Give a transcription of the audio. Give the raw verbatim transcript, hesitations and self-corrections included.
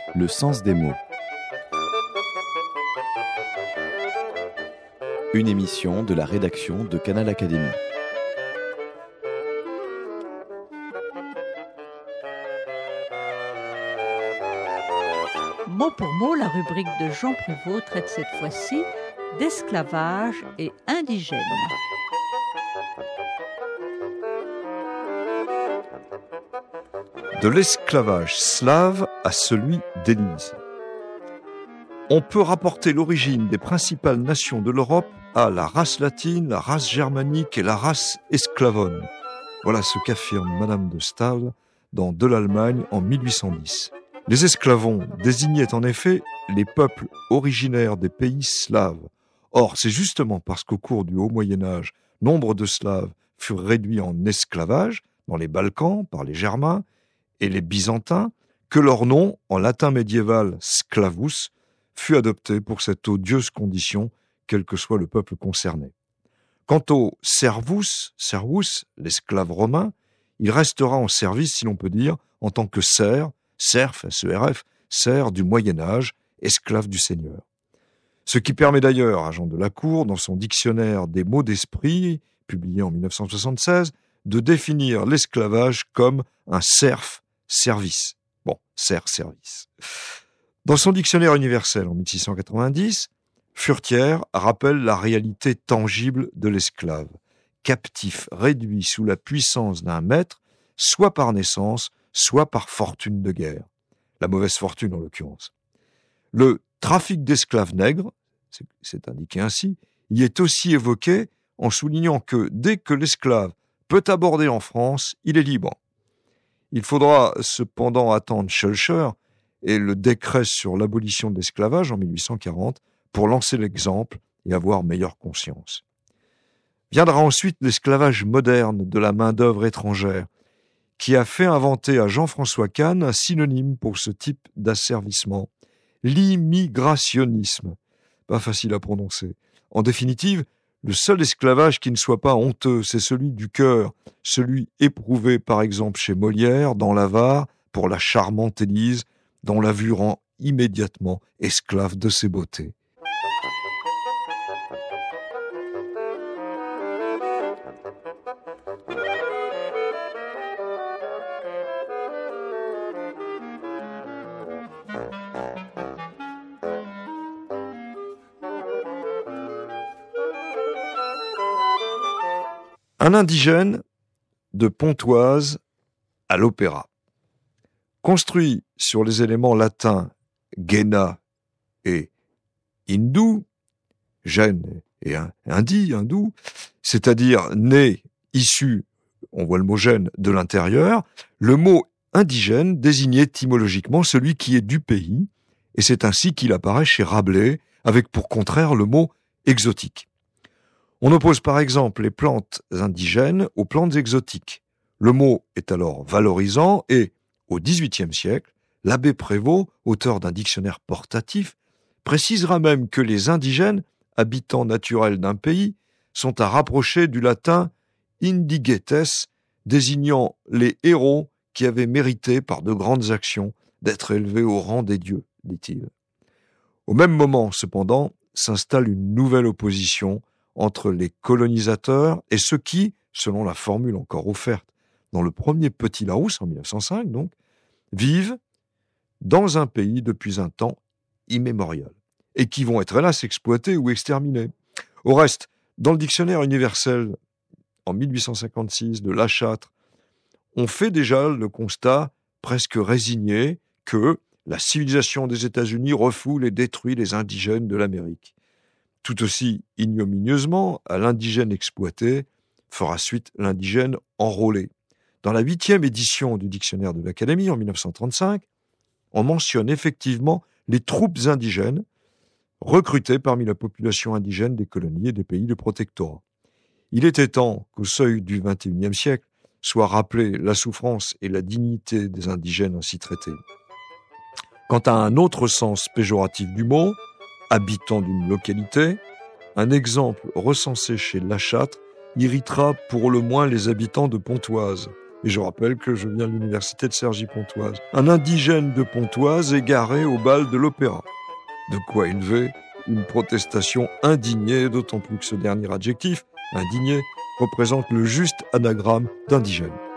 Le sens des mots. Une émission de la rédaction de Canal Académie. Mot pour mot, la rubrique de Jean Prévost traite cette fois-ci d'esclavage et indigène. De l'esclavage slave à celui d'Élise. On peut rapporter l'origine des principales nations de l'Europe à la race latine, la race germanique et la race esclavone. Voilà ce qu'affirme Madame de Staël dans De l'Allemagne en mille huit cent dix. Les esclavons désignaient en effet les peuples originaires des pays slaves. Or, c'est justement parce qu'au cours du Haut Moyen-Âge, nombre de Slaves furent réduits en esclavage dans les Balkans par les Germains et les Byzantins que leur nom, en latin médiéval sclavus, fut adopté pour cette odieuse condition, quel que soit le peuple concerné. Quant au servus, servus, l'esclave romain, il restera en service, si l'on peut dire, en tant que serf, serf, S E R F, serf du Moyen-Âge, esclave du Seigneur. Ce qui permet d'ailleurs à Jean de la Cour, dans son dictionnaire des mots d'esprit, publié en mille neuf cent soixante-seize, de définir l'esclavage comme un serf service. Bon, serf service. Dans son dictionnaire universel en mille six cent quatre-vingt-dix, Furetière rappelle la réalité tangible de l'esclave, captif réduit sous la puissance d'un maître, soit par naissance, soit par fortune de guerre. La mauvaise fortune en l'occurrence. Le trafic d'esclaves nègres, c'est, c'est indiqué ainsi, y est aussi évoqué en soulignant que dès que l'esclave peut aborder en France, il est libre. Il faudra cependant attendre Schœlcher et le décret sur l'abolition de l'esclavage en mille huit cent quarante pour lancer l'exemple et avoir meilleure conscience. Viendra ensuite l'esclavage moderne de la main-d'œuvre étrangère, qui a fait inventer à Jean-François Kahn un synonyme pour ce type d'asservissement, l'immigrationnisme. Pas facile à prononcer. En définitive, le seul esclavage qui ne soit pas honteux, c'est celui du cœur, celui éprouvé par exemple chez Molière, dans l'Avare, pour la charmante Élise, dont la vue rend immédiatement esclave de ses beautés. Un indigène de Pontoise à l'opéra. Construit sur les éléments latins Gena et hindou, gène et indi, hindou, c'est-à-dire né, issu, on voit le mot gène, de l'intérieur, le mot indigène désignait étymologiquement celui qui est du pays, et c'est ainsi qu'il apparaît chez Rabelais, avec pour contraire le mot exotique. On oppose par exemple les plantes indigènes aux plantes exotiques. Le mot est alors valorisant et, au dix-huitième siècle, l'abbé Prévost, auteur d'un dictionnaire portatif, précisera même que les indigènes, habitants naturels d'un pays, sont à rapprocher du latin indigetes, désignant les héros qui avaient mérité par de grandes actions d'être élevés au rang des dieux, dit-il. Au même moment, cependant, s'installe une nouvelle opposition entre les colonisateurs et ceux qui, selon la formule encore offerte dans le premier Petit Larousse en mille neuf cent cinq, donc, vivent dans un pays depuis un temps immémorial et qui vont être hélas exploités ou exterminés. Au reste, dans le dictionnaire universel en mille huit cent cinquante-six de Lachâtre, on fait déjà le constat presque résigné que la civilisation des États-Unis refoule et détruit les indigènes de l'Amérique. Tout aussi ignominieusement, à l'indigène exploité fera suite l'indigène enrôlé. Dans la huitième édition du dictionnaire de l'Académie, en mille neuf cent trente-cinq, on mentionne effectivement les troupes indigènes recrutées parmi la population indigène des colonies et des pays de protectorat. Il était temps qu'au seuil du vingt et unième siècle soit rappelée la souffrance et la dignité des indigènes ainsi traités. Quant à un autre sens péjoratif du mot, habitant d'une localité, un exemple recensé chez Lachâtre irritera pour le moins les habitants de Pontoise. Et je rappelle que je viens de l'université de Cergy-Pontoise. Un indigène de Pontoise égaré au bal de l'opéra. De quoi élever une protestation indignée, d'autant plus que ce dernier adjectif, indigné, représente le juste anagramme d'indigène.